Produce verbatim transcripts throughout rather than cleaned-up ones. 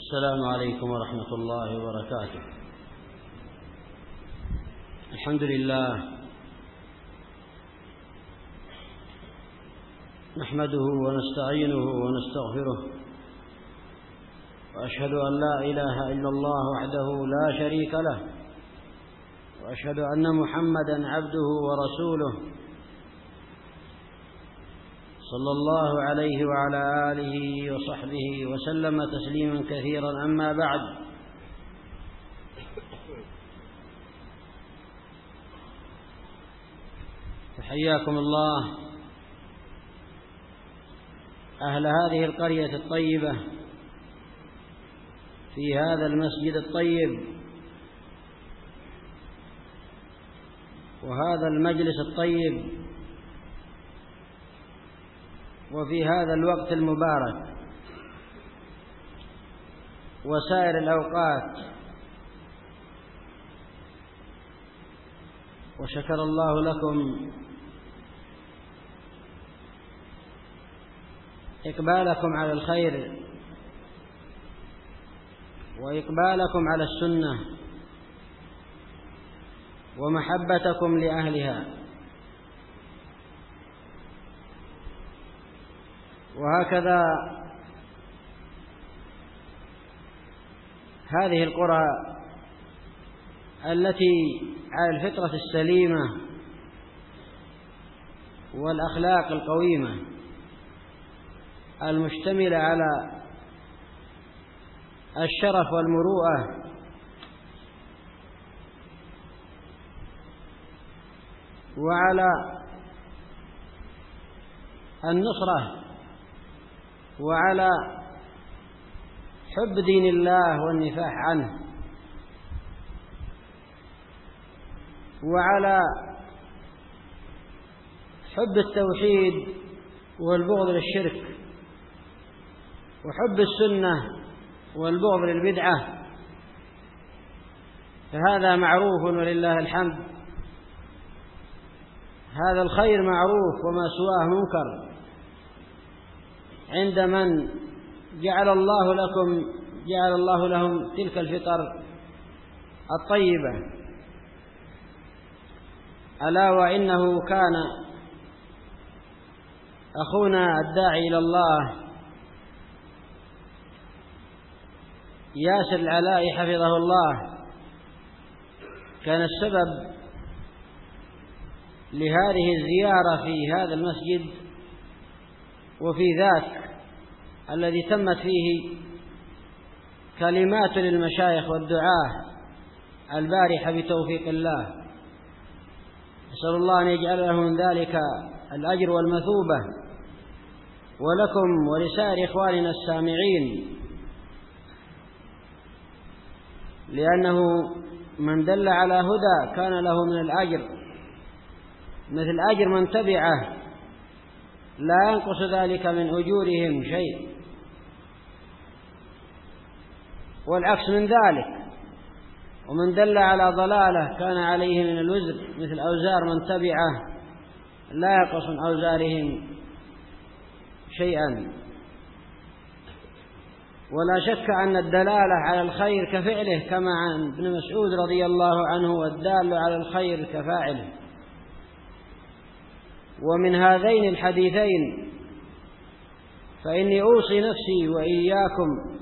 السلام عليكم ورحمة الله وبركاته. الحمد لله نحمده ونستعينه ونستغفره، وأشهد أن لا إله إلا الله وحده لا شريك له، وأشهد أن محمدًا عبده ورسوله صلى الله عليه وعلى آله وصحبه وسلم تسليما كثيرا. أما بعد، فحياكم الله أهل هذه القرية الطيبة في هذا المسجد الطيب وهذا المجلس الطيب وفي هذا الوقت المبارك وسائر الأوقات، وشكر الله لكم إقبالكم على الخير وإقبالكم على السنة ومحبتكم لأهلها. وهكذا هذه القرى التي على الفطرة السليمة والأخلاق القويمة المشتملة على الشرف والمروءة وعلى النصرة وعلى حب دين الله والنفاح عنه وعلى حب التوحيد والبغض للشرك وحب السنة والبغض للبدعة، فهذا معروف ولله الحمد. هذا الخير معروف وما سواه منكر عند من جعل الله لكم جعل الله لهم تلك الفطر الطيبة. ألا وإنه كان أخونا الداعي إلى الله ياسر العلائي حفظه الله كان السبب لهذه الزيارة في هذا المسجد وفي ذاك الذي تمت فيه كلمات للمشايخ والدعاة البارحة بتوفيق الله. نسأل الله أن يجعل لهم ذلك الأجر والمثوبة، ولكم ولسائر إخواننا السامعين، لأنه من دل على هدى كان له من الأجر مثل أجر من تبعه، لا ينقص ذلك من أجورهم شيء، والعكس من ذلك. ومن دل على ضلالة كان عليه من الوزر مثل أوزار من تبعه، لا ينقص من أوزارهم شيئا. ولا شك أن الدلالة على الخير كفعله، كما عن ابن مسعود رضي الله عنه: والدال على الخير كفاعله. ومن هذين الحديثين فإني أوصي نفسي وإياكم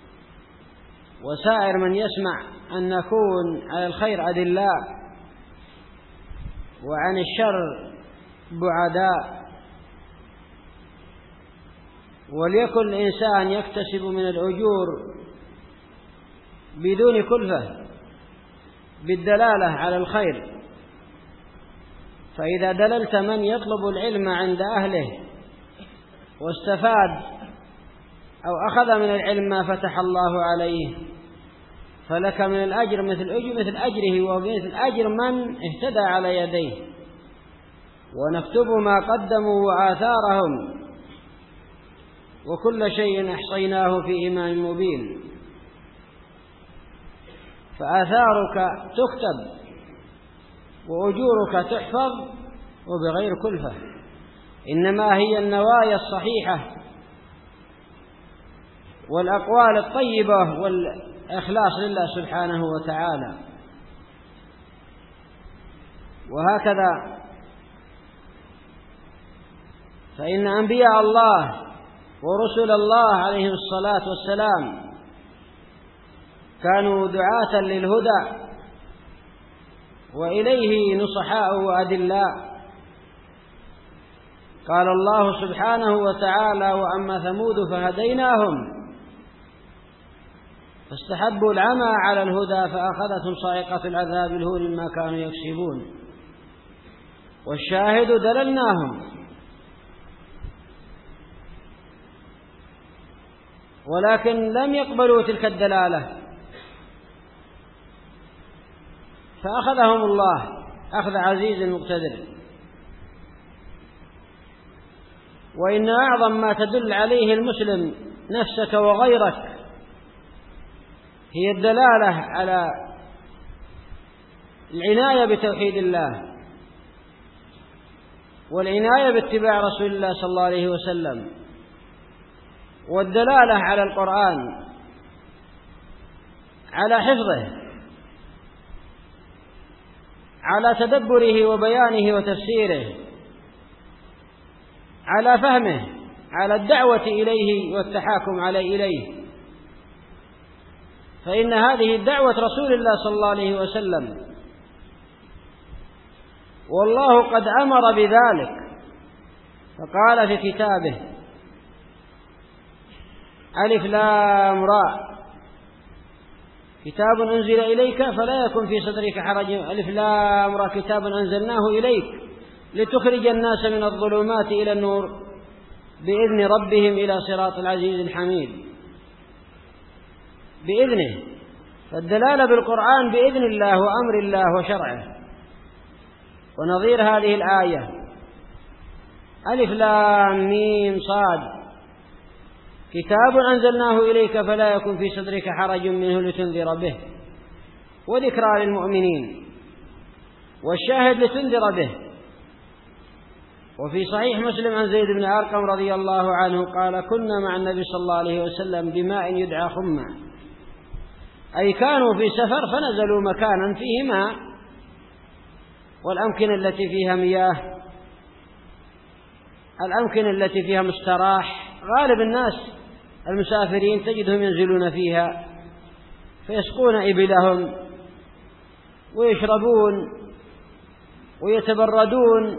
وسائر من يسمع أن نكون على الخير أدلاء وعن الشر بعداء، وليكن الإنسان يكتسب من الأجور بدون كلفة بالدلالة على الخير. فإذا دللت من يطلب العلم عند أهله واستفاد أو أخذ من العلم ما فتح الله عليه، فلك من الأجر مثل أجر مثل أجره ومثل أجر من اهتدى على يديه. ونكتب ما قدموا وآثارهم، وكل شيء أحصيناه في إمام مبين. فآثارك تكتب وأجورك تحفظ وبغير كلفة، إنما هي النوايا الصحيحة والأقوال الطيبة والإخلاص لله سبحانه وتعالى. وهكذا فإن أنبياء الله ورسل الله عليهم الصلاة والسلام كانوا دعاة للهدى وإليه نصحاء وأدلاء. قال الله سبحانه وتعالى: وأما ثمود فهديناهم فاستحبوا العمى على الهدى فأخذتهم صاعقة العذاب الهون ما كانوا يكسبون. والشاهد دللناهم، ولكن لم يقبلوا تلك الدلالة فأخذهم الله أخذ عزيز مقتدر. وإن أعظم ما تدل عليه المسلم نفسك وغيرك هي الدلالة على العناية بتوحيد الله والعناية باتباع رسول الله صلى الله عليه وسلم، والدلالة على القرآن على حفظه، على تدبره وبيانه وتفسيره، على فهمه، على الدعوة إليه والتحاكم عليه إليه. فإن هذه دعوة رسول الله صلى الله عليه وسلم، والله قد أمر بذلك فقال في كتابه: ألف لام راء كتاب أنزل إليك فلا يكن في صدرك حرج. ألف لام راء كتاب أنزلناه إليك لتخرج الناس من الظلمات إلى النور بإذن ربهم إلى صراط العزيز الحميد. بإذنه، فالدلالة بالقرآن بإذن الله وأمر الله وشرعه. ونظير هذه الآية: ألف لام ميم صاد كتاب أنزلناه إليك فلا يكن في صدرك حرج منه لتنذر به وذكرى للمؤمنين. والشاهد لتنذر به. وفي صحيح مسلم عن زيد بن أرقم رضي الله عنه قال: كنا مع النبي صلى الله عليه وسلم بماء يدعى خمة، أي كانوا في سفر فنزلوا مكانا فيه ماء، والأمكنة التي فيها مياه، الأمكنة التي فيها مستراح، غالب الناس المسافرين تجدهم ينزلون فيها فيسقون إبلهم ويشربون ويتبردون،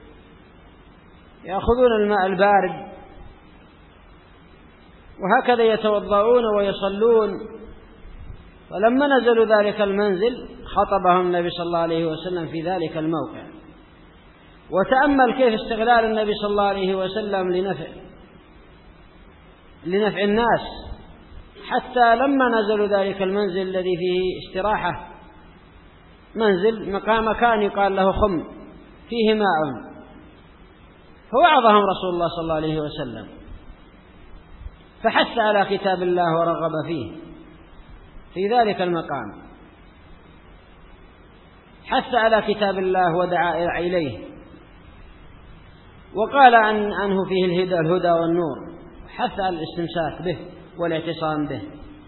يأخذون الماء البارد، وهكذا يتوضؤون ويصلون. فلما نزلوا ذلك المنزل خطبهم النبي صلى الله عليه وسلم في ذلك الموقع. وتأمل كيف استغلال النبي صلى الله عليه وسلم لنفع لنفع الناس، حتى لما نزلوا ذلك المنزل الذي فيه استراحة، منزل مكان يقال له خم فيه ماء، فوعظهم رسول الله صلى الله عليه وسلم، فحث على كتاب الله ورغب فيه في ذلك المقام، حث على كتاب الله ودعا إليه، وقال عن عنه فيه الهدى الهدى والنور، حث على الاستمساك به والاعتصام به،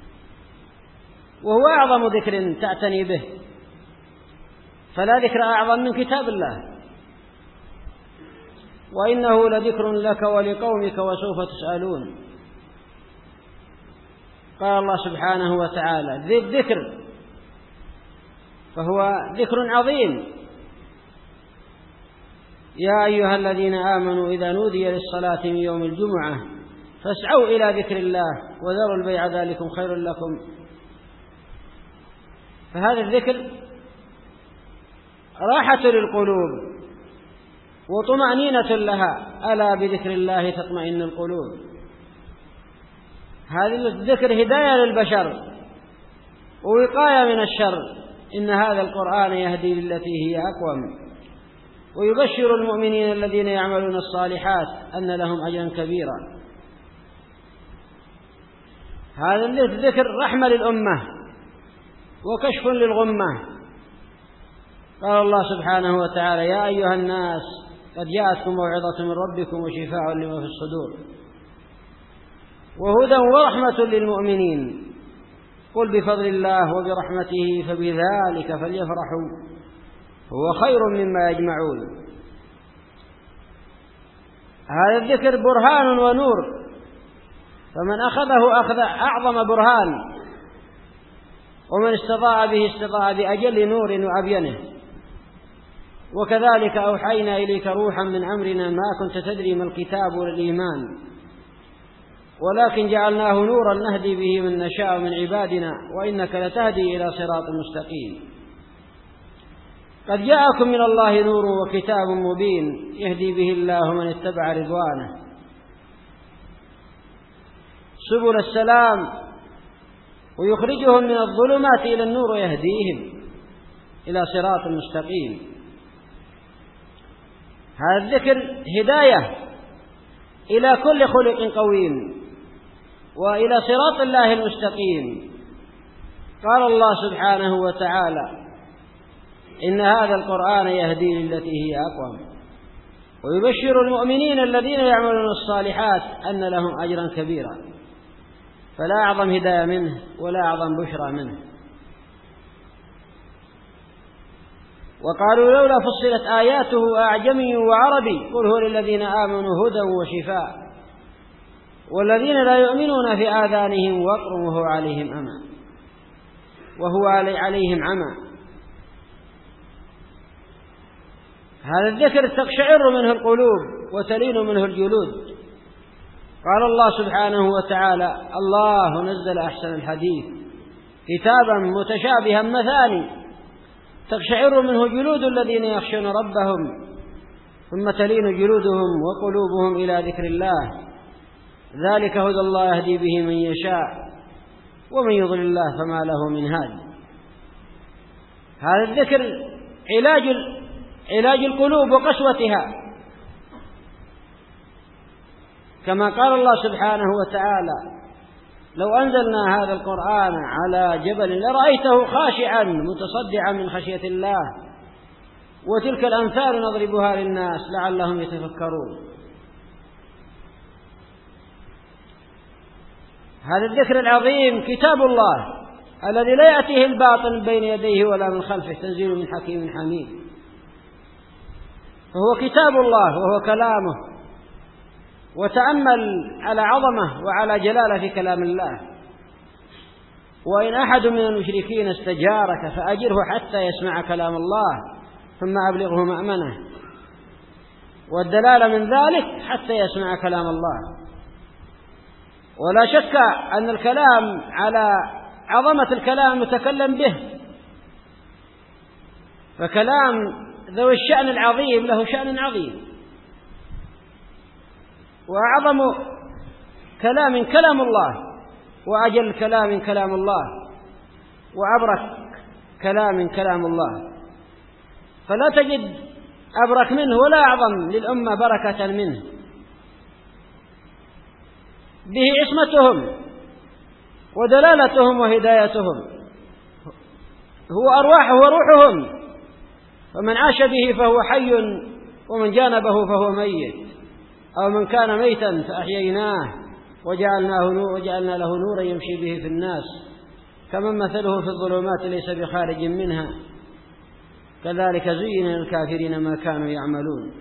وهو أعظم ذكر تعتني به، فلا ذكر أعظم من كتاب الله، وإنه لذكر لك ولقومك وسوف تسألون. قال الله سبحانه وتعالى: ذي الذكر، فهو ذكر عظيم. يا أيها الذين آمنوا إذا نودي للصلاة من يوم الجمعة فاسعوا إلى ذكر الله وذروا البيع ذلكم خير لكم. فهذا الذكر راحة للقلوب وطمأنينة لها، ألا بذكر الله تطمئن القلوب. هذا الذكر هداية للبشر ووقاية من الشر. إن هذا القرآن يهدي للتي هي أقوم ويبشر المؤمنين الذين يعملون الصالحات أن لهم أجرا كبيرا. هذا الذكر رحمة للأمة وكشف للغمة. قال الله سبحانه وتعالى: يا أيها الناس قد جاءتكم موعظة من ربكم وشفاء لما في الصدور. وهدى ورحمة للمؤمنين. قل بفضل الله وبرحمته فبذلك فليفرحوا هو خير مما يجمعون. هذا الذكر برهان ونور، فمن أخذه أخذ أعظم برهان، ومن استضاء به استضاء بأجل نور وأبينه. وكذلك أوحينا إليك روحا من أمرنا ما كنت تدري ما الكتاب ولا الإيمان ولكن جعلناه نورا نهدي به من نشاء من عبادنا وإنك لتهدي إلى صراط مستقيم. قد جاءكم من الله نور وكتاب مبين يهدي به الله من اتبع رضوانه سبل السلام ويخرجهم من الظلمات إلى النور ويهديهم إلى صراط مستقيم. هذا الذكر هداية إلى كل خلق قويم وإلى صراط الله المستقيم. قال الله سبحانه وتعالى: إن هذا القرآن يهدي للتي هي أقوم ويبشر المؤمنين الذين يعملون الصالحات أن لهم أجرا كبيرا. فلا أعظم هداية منه ولا أعظم بشرى منه. وقالوا لولا فصلت آياته أعجمي وعربي قل هو للذين آمنوا هدى وشفاء والذين لا يؤمنون في آذانهم وقر وهو عليهم أمى وهو عليهم عمى. هذا الذكر تقشعر منه القلوب وتلين منه الجلود. قال الله سبحانه وتعالى: الله نزل أحسن الحديث كتابا متشابها مثاني تقشعر منه جلود الذين يخشون ربهم ثم تلين جلودهم وقلوبهم إلى ذكر الله ذلك هدى الله يهدي به من يشاء ومن يضلل الله فما له من هاد. هذا الذكر علاج علاج القلوب وقسوتها، كما قال الله سبحانه وتعالى: لو أنزلنا هذا القرآن على جبل لرأيته خاشعا متصدعا من خشية الله وتلك الأمثال نضربها للناس لعلهم يتفكرون. هذا الذكر العظيم كتاب الله الذي لا يأتيه الباطل بين يديه ولا من خلفه تنزيل من حكيم حميد. فهو كتاب الله وهو كلامه. وتأمل على عظمة وعلى جلالة في كلام الله. وإن أحد من المشركين استجارك فأجره حتى يسمع كلام الله ثم أبلغه مأمنه. والدلالة من ذلك حتى يسمع كلام الله. ولا شك أن الكلام على عظمة الكلام المتكلم به، فكلام ذو الشأن العظيم له شأن عظيم. وأعظم كلام كلام الله وأجل كلام كلام الله وأبرك كلام كلام الله. فلا تجد أبرك منه ولا أعظم للأمة بركة منه. به عصمتهم ودلالتهم وهدايتهم، هو أرواح وروحهم. فمن عاش به فهو حي ومن جانبه فهو ميت. أو من كان ميتا فأحييناه وجعلناه نور وجعلنا له نورا يمشي به في الناس كمن مثله في الظلمات ليس بخارج منها كذلك زين للكافرين ما كانوا يعملون.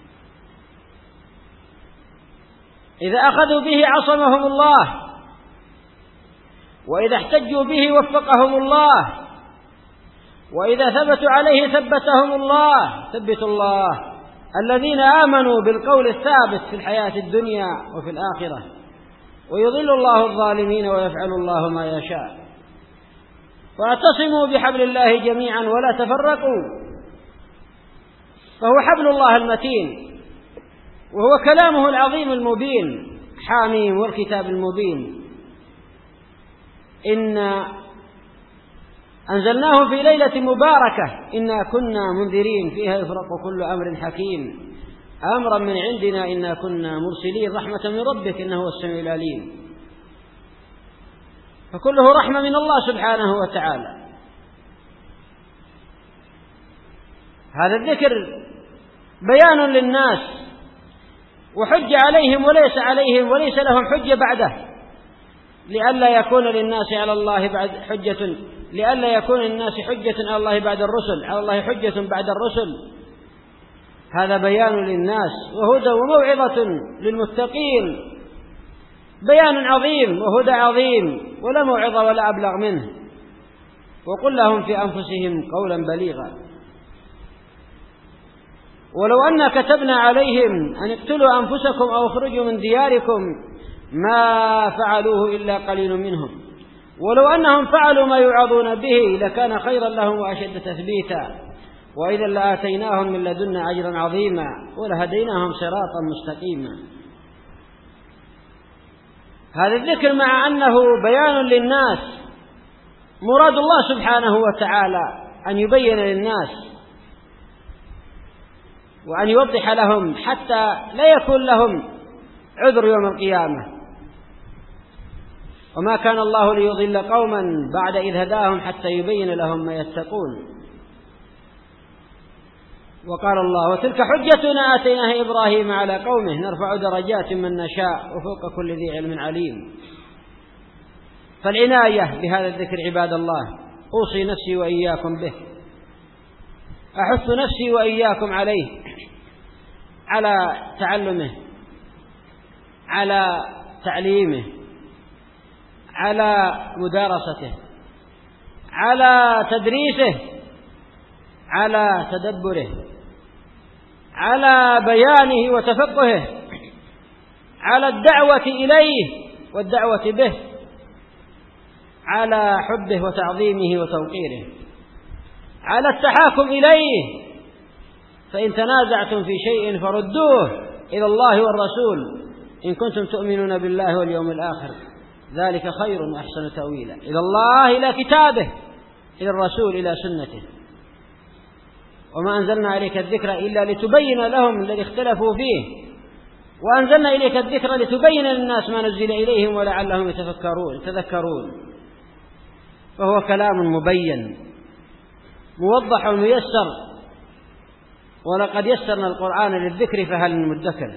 إذا أخذوا به عصمهم الله وإذا احتجوا به وفقهم الله وإذا ثبتوا عليه ثبتهم الله. ثبت الله الذين آمنوا بالقول الثابت في الحياة الدنيا وفي الآخرة ويضل الله الظالمين ويفعل الله ما يشاء. واعتصموا بحبل الله جميعا ولا تفرقوا، فهو حبل الله المتين وهو كلامه العظيم المبين حاميم والكتاب المبين. إنا أنزلناه في ليلة مباركة إنا كنا منذرين فيها يفرق كل أمر حكيم أمرا من عندنا إنا كنا مرسلين رحمة من ربك إنه هو السميع العليم. فكله رحمة من الله سبحانه وتعالى. هذا الذكر بيان للناس وحج عليهم وليس عليهم وليس لهم حجة بعده لئلا يكون للناس على الله بعد حجة لئلا يكون للناس حجة على الله بعد الرسل على الله حجة بعد الرسل. هذا بيان للناس وهدى وموعظة للمتقين، بيان عظيم وهدى عظيم ولا موعظة ولا أبلغ منه. وقل لهم في أنفسهم قولا بليغا. ولو أن كتبنا عليهم أن اقتلوا أنفسكم أو اخرجوا من دياركم ما فعلوه إلا قليل منهم ولو أنهم فعلوا ما يوعظون به لكان خيرا لهم وأشد تثبيتا وإذا لآتيناهم من لدنا أجرا عظيما ولهديناهم صراطا مستقيما. هذا الذكر مع أنه بيان للناس مراد الله سبحانه وتعالى أن يبين للناس وأن يوضح لهم حتى لا يكون لهم عذر يوم القيامة. وما كان الله ليضل قوما بعد إذ هداهم حتى يبين لهم ما يتقون. وقال الله وتلك حجتنا آتيناها إبراهيم على قومه نرفع درجات من نشاء وفوق كل ذي علم عليم. فالعناية بهذا الذكر عباد الله أوصي نفسي وإياكم به، أحث نفسي وإياكم عليه، على تعلمه، على تعليمه، على مدارسته، على تدريسه، على تدبره، على بيانه وتفقهه، على الدعوة إليه والدعوة به، على حبه وتعظيمه وتوقيره، على التحاكم إليه. فإن تنازعتم في شيء فردوه إلى الله والرسول إن كنتم تؤمنون بالله واليوم الآخر ذلك خير وأحسن تأويلا. إلى الله إلى كتابه، إلى الرسول إلى سنته. وما أنزلنا عليك الذكر إلا لتبين لهم الذي اختلفوا فيه وأنزلنا إليك الذكر لتبين للناس ما نزل إليهم ولعلهم يتفكرون يتذكرون. فهو كلام مبين موضح وميسر. ولقد يسرنا القرآن للذكر فهل من مدكر.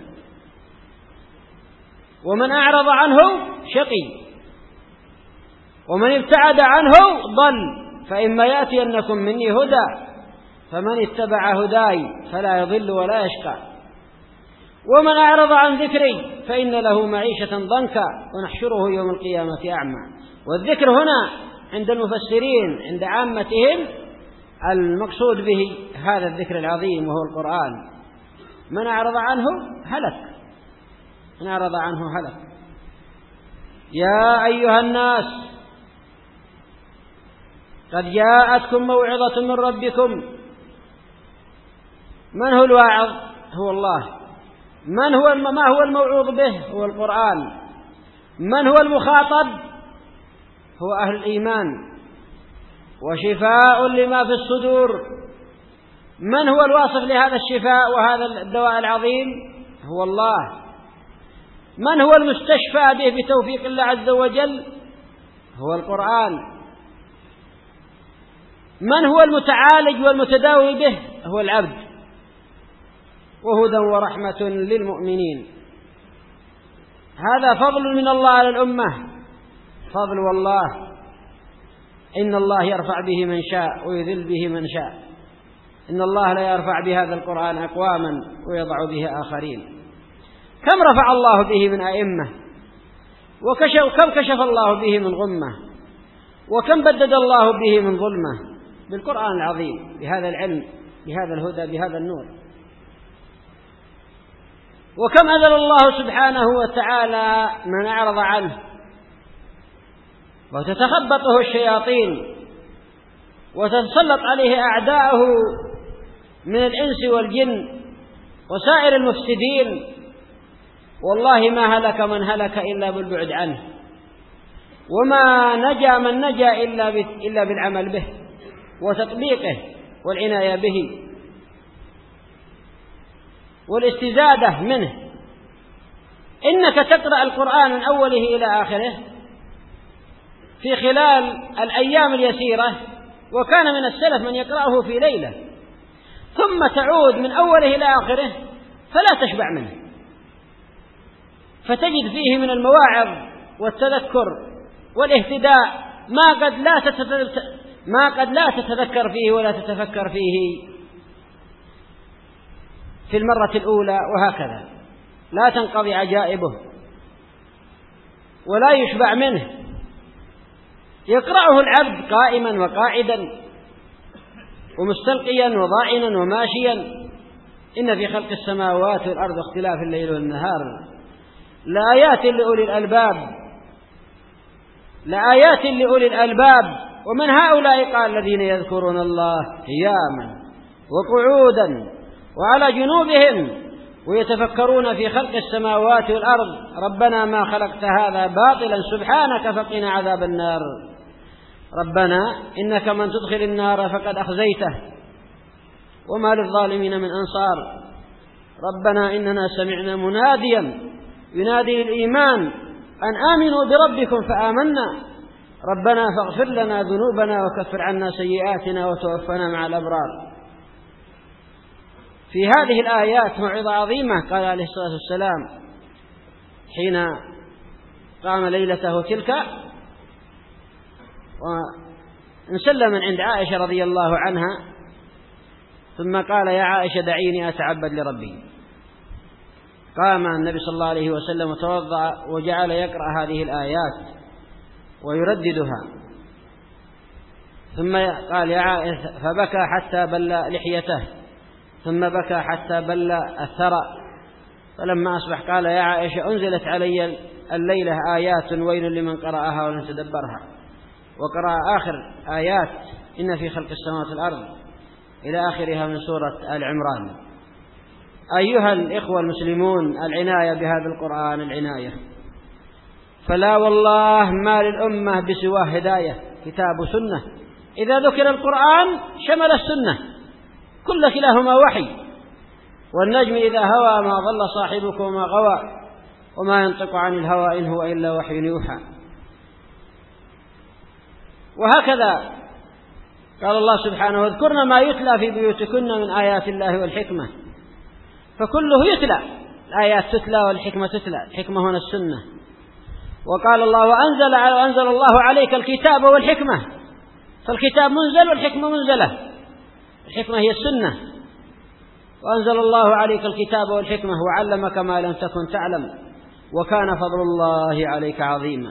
ومن أعرض عنه شقي ومن ابتعد عنه ضل. فإما يأتينكم مني هدى فمن اتبع هداي فلا يضل ولا يشقى ومن أعرض عن ذكري فإن له معيشة ضنكا ونحشره يوم القيامة أعمى. والذكر هنا عند المفسرين عند عامتهم المقصود به هذا الذكر العظيم وهو القرآن. من أعرض عنه هلك، من أعرض عنه هلك. يا أيها الناس قد جاءتكم موعظة من ربكم. من هو الواعظ؟ هو الله. من هو ما هو الموعوظ به؟ هو القرآن. من هو المخاطب؟ هو أهل الإيمان. وشفاء لما في الصدور. من هو الواصف لهذا الشفاء وهذا الدواء العظيم؟ هو الله. من هو المستشفى به بتوفيق الله عز وجل؟ هو القرآن. من هو المتعالج والمتداوي به؟ هو العبد. وهدى ورحمة للمؤمنين. هذا فضل من الله على الأمة، فضل والله. إن الله يرفع به من شاء ويذل به من شاء. إن الله لا يرفع بهذا القرآن أقواما ويضع به آخرين. كم رفع الله به من أئمة وكشف كم كشف الله به من غمة وكم بدد الله به من ظلمة بالقرآن العظيم بهذا العلم بهذا الهدى بهذا النور. وكم أذل الله سبحانه وتعالى من أعرض عنه وتتخبطه الشياطين وتتسلط عليه أعداءه من الإنس والجن وسائر المفسدين. والله ما هلك من هلك إلا بالبعد عنه وما نجا من نجا إلا بالعمل به وتطبيقه والعناية به والاستزادة منه. إنك تقرأ القرآن من أوله إلى آخره في خلال الأيام اليسيرة وكان من السلف من يقرأه في ليلة ثم تعود من أوله إلى آخره فلا تشبع منه فتجد فيه من المواعظ والتذكر والاهتداء ما قد لا تتذكر ما قد لا تتذكر فيه ولا تتفكر فيه في المرة الأولى، وهكذا لا تنقضي عجائبه ولا يشبع منه. يقرأه العبد قائما وقاعدا ومستلقيا وضاعنا وماشيا. إن في خلق السماوات والأرض واختلاف الليل والنهار لآيات لأولي الألباب لآيات لأولي الألباب. ومن هؤلاء قال الذين يذكرون الله قياما وقعودا وعلى جنوبهم ويتفكرون في خلق السماوات والأرض ربنا ما خلقت هذا باطلا سبحانك فقنا عذاب النار. ربنا إنك من تدخل النار فقد أخزيته وما للظالمين من أنصار. ربنا إننا سمعنا مناديا ينادي للإيمان أن آمنوا بربكم فآمنا ربنا فاغفر لنا ذنوبنا وكفر عنا سيئاتنا وتوفنا مع الأبرار. في هذه الآيات موعظة عظيمة. قال عليه الصلاة والسلام حين قام ليلته تلك وانسلم من عند عائشة رضي الله عنها ثم قال يا عائشة دعيني أتعبد لربي. قام النبي صلى الله عليه وسلم وتوضأ وجعل يقرأ هذه الآيات ويرددها. ثم قال يا عائشة فبكى حتى بل لحيته ثم بكى حتى بل الثرى. فلما أصبح قال يا عائشة أنزلت علي الليلة آيات ويل لمن قرأها ولم تدبرها. وقرأ آخر آيات إن في خلق السماوات والأرض إلى آخرها من سورة آل عمران. أيها الإخوة المسلمون العناية بهذا القرآن العناية، فلا والله ما للأمة بسواه هداية كتاب سنة. إذا ذكر القرآن شمل السنة كل كلاهما وحي. والنجم إذا هوى ما ضل صاحبكم وما غوى وما ينطق عن الهوى إن هو إلا وحي يوحى. وهكذا قال الله سبحانه واذكرن ما يتلى في بيوتكن من آيات الله والحكمة. فكله يتلى، الآيات تتلى والحكمة تتلى. الحكمة هنا السنة. وقال الله وأنزل, وأنزل الله عليك الكتاب والحكمة. فالكتاب منزل والحكمة منزلة. الحكمة هي السنة. وأنزل الله عليك الكتاب والحكمة وعلمك ما لم تكن تعلم وكان فضل الله عليك عظيما.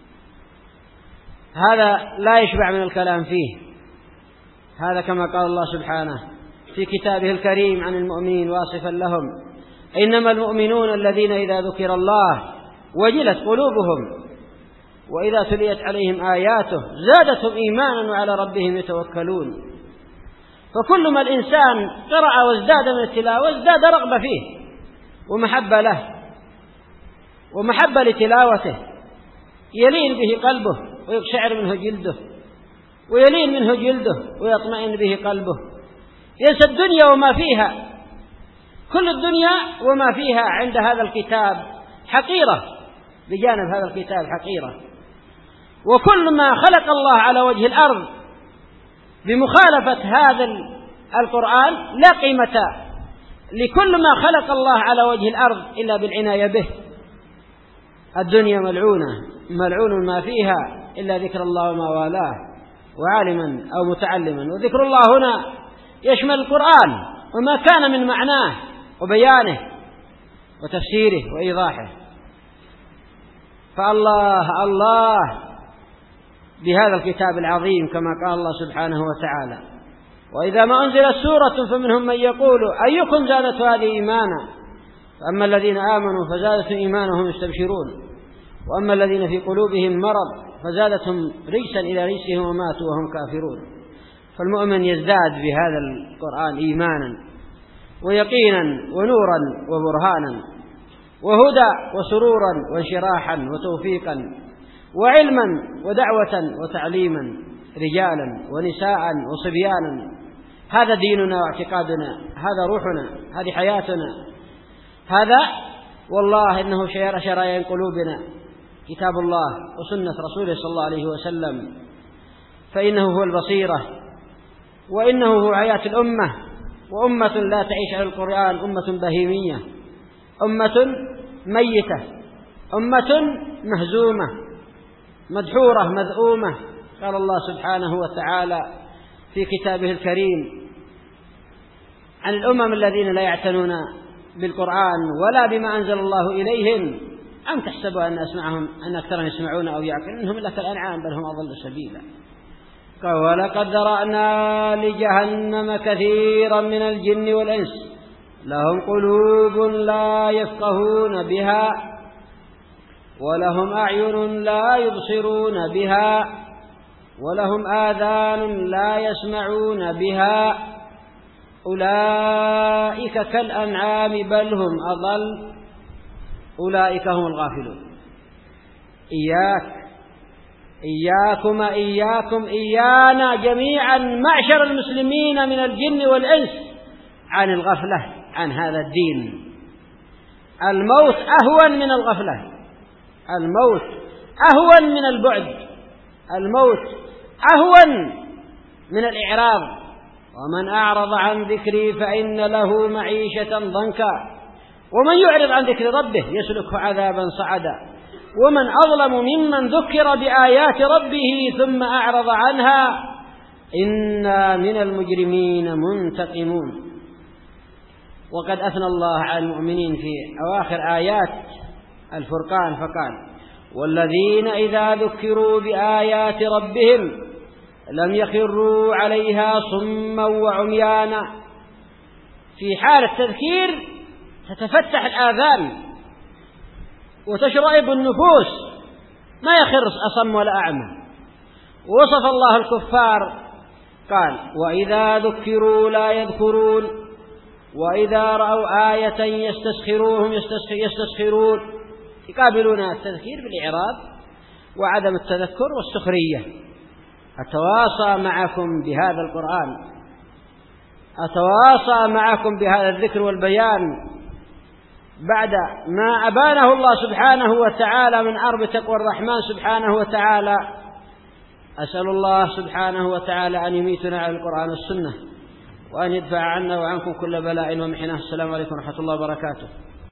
هذا لا يشبع من الكلام فيه. هذا كما قال الله سبحانه في كتابه الكريم عن المؤمنين واصفا لهم إنما المؤمنون الذين إذا ذكر الله وجلت قلوبهم وإذا تليت عليهم آياته زادتهم إيمانا وعلى ربهم يتوكلون. فكل ما الإنسان قرأ وازداد من التلاوة ازداد رغبة فيه ومحبة له ومحبة لتلاوته. يلين به قلبه ويقشعر منه جلده ويلين منه جلده ويطمئن به قلبه. ينسى الدنيا وما فيها. كل الدنيا وما فيها عند هذا الكتاب حقيرة بجانب هذا الكتاب حقيرة. وكل ما خلق الله على وجه الأرض بمخالفة هذا القرآن لا قيمة لكل ما خلق الله على وجه الأرض إلا بالعناية به. الدنيا ملعونة ملعون ما فيها إلا ذكر الله وما والاه وعالما أو متعلما. وذكر الله هنا يشمل القرآن وما كان من معناه وبيانه وتفسيره وإيضاحه. فالله الله بهذا الكتاب العظيم كما قال الله سبحانه وتعالى وإذا ما أنزلت سورة فمنهم من يقول أيكم زادت هذه إيمانا فأما الذين آمنوا فزادتهم إيمانهم يستبشرون وأما الذين في قلوبهم مرض فزادتهم رجسا إلى رجسهم وماتوا وهم كافرون. فالمؤمن يزداد بهذا القرآن إيمانا ويقينا ونورا وبرهانا وهدى وسرورا وانشراحا وتوفيقا وعلما ودعوة وتعليما رجالا ونساء وصبيانا. هذا ديننا واعتقادنا، هذا روحنا، هذه حياتنا. هذا والله إنه شرايين قلوبنا كتاب الله وسنة رسوله صلى الله عليه وسلم. فإنه هو البصيرة وإنه هو حياة الأمة. وأمة لا تعيش على القرآن أمة بهيمية أمة ميتة أمة مهزومة مدحورة مذءومة. قال الله سبحانه وتعالى في كتابه الكريم عن الأمم الذين لا يعتنون بالقرآن ولا بما أنزل الله إليهم: أم تحسبوا أن أسمعهم أن أكثرهم يسمعون أو يعقلون إنهم إلا كالأنعام بل هم أضل سبيلا. قال: ولقد ذرأنا لجهنم كثيرا من الجن والإنس لهم قلوب لا يفقهون بها ولهم أعين لا يبصرون بها ولهم آذان لا يسمعون بها أولئك كالأنعام بل هم أضل أولئك هم الغافلون. إياك إياكم إياكم إيانا جميعا معشر المسلمين من الجن والإنس عن الغفلة عن هذا الدين. الموت أهون من الغفلة، الموت أهون من البعد، الموت أهون من الإعراض. ومن أعرض عن ذكري فإن له معيشة ضنكا ومن يعرض عن ذكر ربه يسلكه عذابا صعدا ومن أظلم ممن ذكر بآيات ربه ثم أعرض عنها إنا من المجرمين منتقمون. وقد أثنى الله على المؤمنين في أواخر آيات الفرقان فقال: والذين إذا ذكروا بآيات ربهم لم يخروا عليها صما وعميانا. في حال التذكير تتفتح الآذان وتشرئب النفوس، ما يخر أصم ولا أعمى. وصف الله الكفار قال: وإذا ذكروا لا يذكرون وإذا رأوا آية يستسخروهم يستسخرون. يقابلون التذكير بالإعراض وعدم التذكر والسخرية. أتواصى معكم بهذا القرآن، أتواصى معكم بهذا الذكر والبيان بعد ما أبانه الله سبحانه وتعالى من عرب تقوى الرحمن سبحانه وتعالى. أسأل الله سبحانه وتعالى أن يميتنا على القرآن والسنة وأن يدفع عنا وعنكم كل بلاء ومحنة. السلام عليكم ورحمة الله وبركاته.